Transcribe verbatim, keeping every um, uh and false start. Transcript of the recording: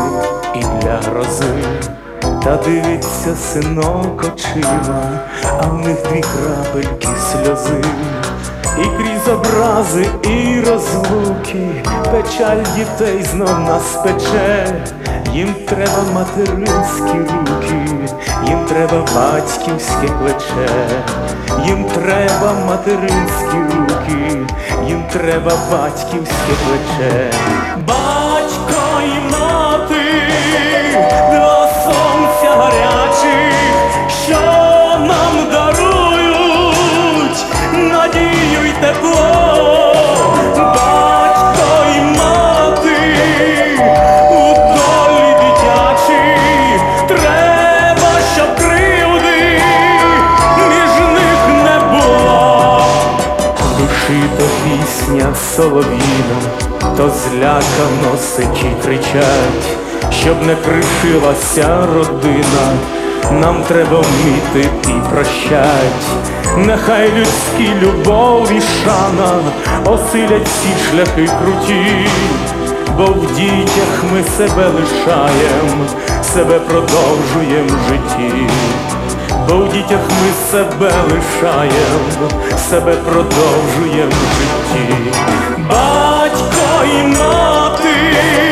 і для грози. Та дивиться синок очима, а в них дві крапельки сльози. І крізь образи, і розлуки печаль дітей знов нас пече. Їм треба материнські руки, їм треба батьківське плече. Їм треба материнські руки, їм треба батьківське плече. Батько і мати два сонця гарячих, що нам дарують надію й тепло. Батько і мати у долі дитячій, треба, щоб кривди між них не було. В душі то пісня солов'їна, то злякано сичі кричать, щоб не кришилася родина. Нам треба вміти і прощать. Нехай людські любов і шана осилять всі шляхи круті, бо в дітях ми себе лишаєм, себе продовжуєм в житті. Бо в дітях ми себе лишаєм, себе продовжуєм в житті. Батько і мати